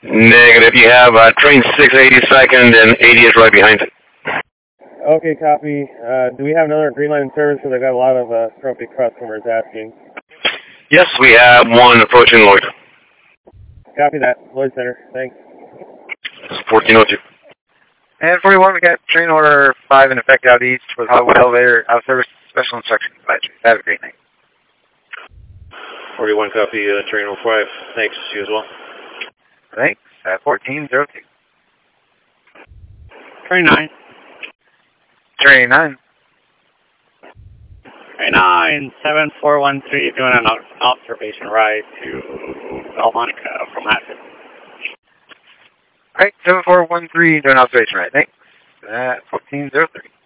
Negative. You have train 682nd and 80 is right behind it. Okay, copy. Do we have another Green Line in service? Because I've got a lot of grumpy customers asking. Yes, we have one approaching Lloyd. Copy that. Lloyd Center. Thanks. 1402. And 41, we got train order 5 in effect out east with Hollywood Elevator out of service. Special instructions advisory. Have a great night. 41 copy, train 05. Thanks, you as well. Thanks. 1402. Train 9. Train 9. Train 9, 7413, doing an observation ride to Belmonica from Hatfield. Alright, 7413, doing observation ride. Thanks. 1403.